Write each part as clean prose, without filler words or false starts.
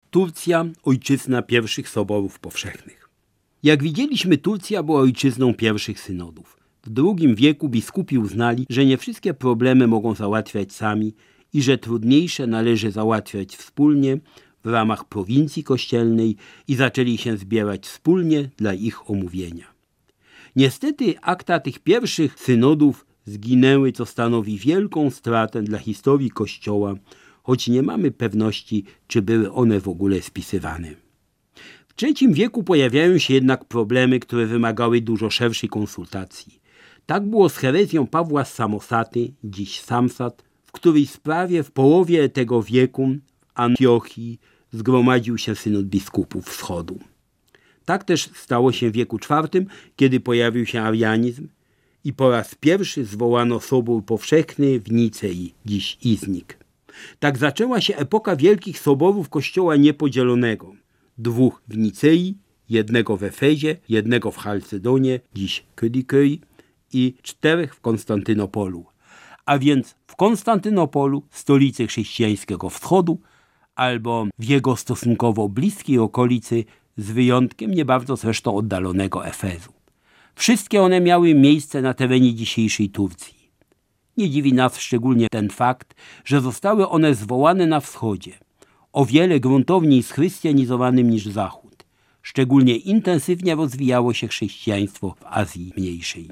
Turcja, ojczyzna pierwszych soborów powszechnych. Jak widzieliśmy, Turcja była ojczyzną pierwszych synodów. W II wieku biskupi uznali, że nie wszystkie problemy mogą załatwiać sami i że trudniejsze należy załatwiać wspólnie w ramach prowincji kościelnej i zaczęli się zbierać wspólnie dla ich omówienia. Niestety akta tych pierwszych synodów zginęły, co stanowi wielką stratę dla historii Kościoła, choć nie mamy pewności, czy były one w ogóle spisywane. W III wieku pojawiają się jednak problemy, które wymagały dużo szerszej konsultacji. Tak było z herezją Pawła z Samosaty, dziś Samsat, w której sprawie w połowie tego wieku w Antiochii zgromadził się synod biskupów wschodu. Tak też stało się w wieku IV, kiedy pojawił się arianizm i po raz pierwszy zwołano sobór powszechny w Nicei, dziś Iznik. Tak zaczęła się epoka wielkich soborów Kościoła niepodzielonego. 2 w Nicei, 1 w Efezie, 1 w Chalcedonie, dziś Kydiköi i 4 w Konstantynopolu. A więc w Konstantynopolu, stolicy chrześcijańskiego wschodu, albo w jego stosunkowo bliskiej okolicy, z wyjątkiem nie bardzo zresztą oddalonego Efezu. Wszystkie one miały miejsce na terenie dzisiejszej Turcji. Nie dziwi nas szczególnie ten fakt, że zostały one zwołane na wschodzie, o wiele gruntowniej schrystianizowanym niż Zachód. Szczególnie intensywnie rozwijało się chrześcijaństwo w Azji Mniejszej.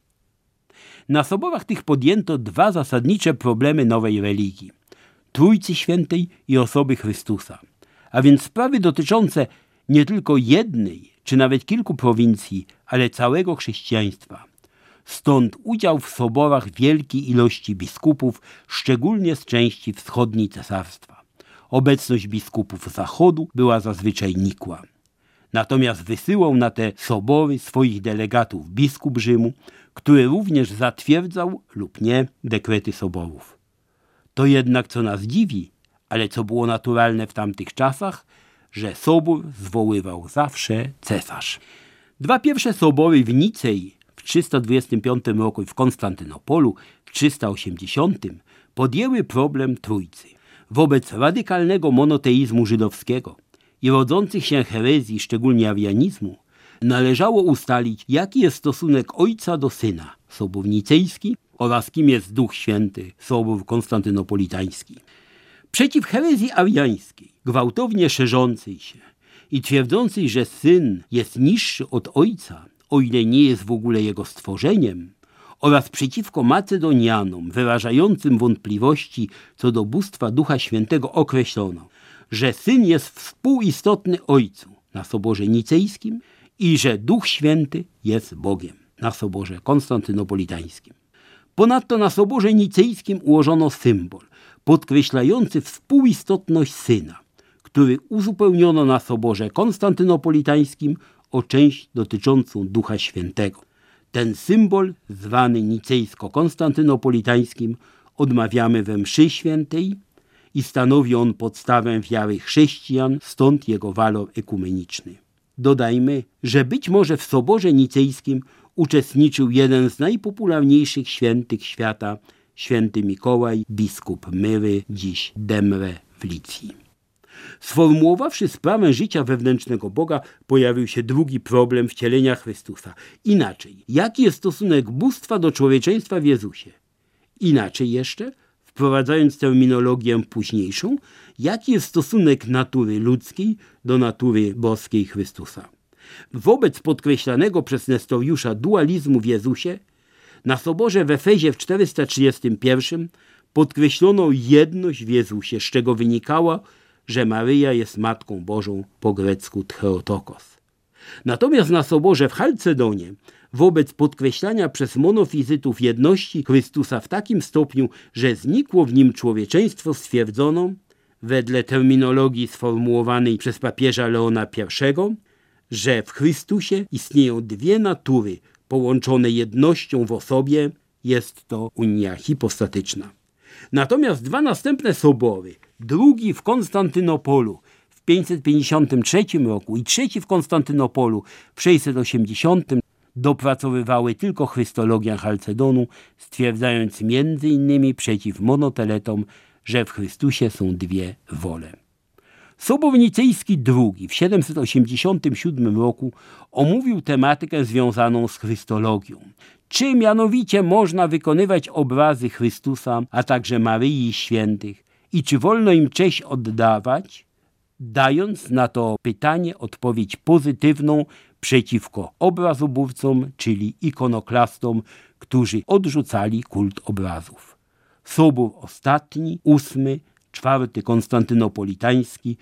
Na soborach tych podjęto 2 zasadnicze problemy nowej religii: Trójcy Świętej i osoby Chrystusa, a więc sprawy dotyczące nie tylko jednej czy nawet kilku prowincji, ale całego chrześcijaństwa. Stąd udział w soborach wielkiej ilości biskupów, szczególnie z części wschodniej cesarstwa. Obecność biskupów zachodu była zazwyczaj nikła. Natomiast wysyłał na te sobory swoich delegatów biskup Rzymu, który również zatwierdzał lub nie dekrety soborów. To jednak, co nas dziwi, ale co było naturalne w tamtych czasach, że sobór zwoływał zawsze cesarz. 2 pierwsze sobory w Nicei w 325 roku i w Konstantynopolu w 380 podjęły problem Trójcy. Wobec radykalnego monoteizmu żydowskiego i rodzących się herezji, szczególnie arianizmu, należało ustalić, jaki jest stosunek Ojca do Syna, Sobór Nicejski, oraz kim jest Duch Święty, Sobór Konstantynopolitański. Przeciw herezji ariańskiej, gwałtownie szerzącej się i twierdzącej, że Syn jest niższy od Ojca, o ile nie jest w ogóle Jego stworzeniem, oraz przeciwko Macedonianom wyrażającym wątpliwości co do bóstwa Ducha Świętego określono, że Syn jest współistotny Ojcu na Soborze Nicejskim i że Duch Święty jest Bogiem na Soborze Konstantynopolitańskim. Ponadto na Soborze Nicejskim ułożono symbol podkreślający współistotność Syna, który uzupełniono na Soborze Konstantynopolitańskim o część dotyczącą Ducha Świętego. Ten symbol, zwany nicejsko-konstantynopolitańskim, odmawiamy we mszy świętej i stanowi on podstawę wiary chrześcijan, stąd jego walor ekumeniczny. Dodajmy, że być może w Soborze Nicejskim uczestniczył jeden z najpopularniejszych świętych świata, święty Mikołaj, biskup Myry, dziś Demre w Licji. Sformułowawszy sprawę życia wewnętrznego Boga, pojawił się drugi problem wcielenia Chrystusa. Inaczej, jaki jest stosunek bóstwa do człowieczeństwa w Jezusie? Inaczej jeszcze, wprowadzając terminologię późniejszą, jaki jest stosunek natury ludzkiej do natury boskiej Chrystusa? Wobec podkreślanego przez Nestoriusza dualizmu w Jezusie, na Soborze w Efezie w 431 podkreślono jedność w Jezusie, z czego wynikało, że Maryja jest Matką Bożą, po grecku Theotokos. Natomiast na Soborze w Chalcedonie, wobec podkreślania przez monofizytów jedności Chrystusa w takim stopniu, że znikło w nim człowieczeństwo, stwierdzono, wedle terminologii sformułowanej przez papieża Leona I, że w Chrystusie istnieją 2 natury połączone jednością w osobie, jest to unia hipostatyczna. Natomiast 2 następne sobory, drugi w Konstantynopolu w 553 roku i trzeci w Konstantynopolu w 680 dopracowywały tylko chrystologię Chalcedonu, stwierdzając m.in. przeciw monoteletom, że w Chrystusie są 2 wole. Sobór Nicejski II w 787 roku omówił tematykę związaną z chrystologią. Czy mianowicie można wykonywać obrazy Chrystusa, a także Maryi i świętych i czy wolno im cześć oddawać? Dając na to pytanie odpowiedź pozytywną przeciwko obrazobórcom, czyli ikonoklastom, którzy odrzucali kult obrazów. Sobór ostatni, 8, 4 konstantynopolitański,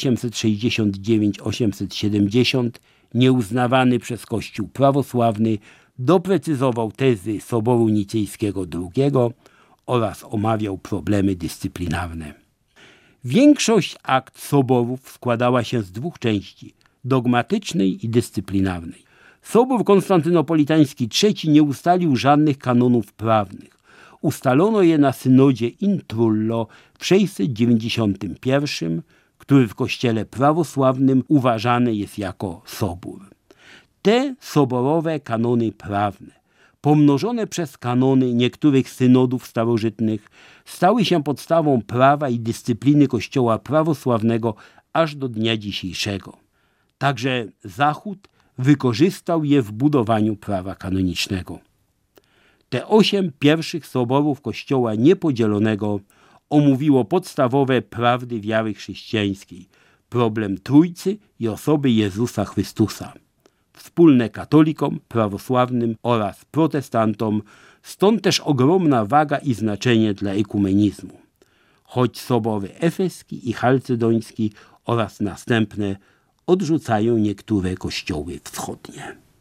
869-870, nieuznawany przez Kościół prawosławny, doprecyzował tezy Soboru Nicejskiego II oraz omawiał problemy dyscyplinarne. Większość akt soborów składała się z 2 części, dogmatycznej i dyscyplinarnej. Sobór konstantynopolitański III nie ustalił żadnych kanonów prawnych. Ustalono je na synodzie in Trullo w 691, który w kościele prawosławnym uważany jest jako sobór. Te soborowe kanony prawne, pomnożone przez kanony niektórych synodów starożytnych, stały się podstawą prawa i dyscypliny Kościoła prawosławnego aż do dnia dzisiejszego. Także Zachód wykorzystał je w budowaniu prawa kanonicznego. Te 8 pierwszych soborów Kościoła Niepodzielonego omówiło podstawowe prawdy wiary chrześcijańskiej, problem Trójcy i osoby Jezusa Chrystusa, wspólne katolikom, prawosławnym oraz protestantom, stąd też ogromna waga i znaczenie dla ekumenizmu. Choć sobory efeski i chalcedoński oraz następne odrzucają niektóre kościoły wschodnie.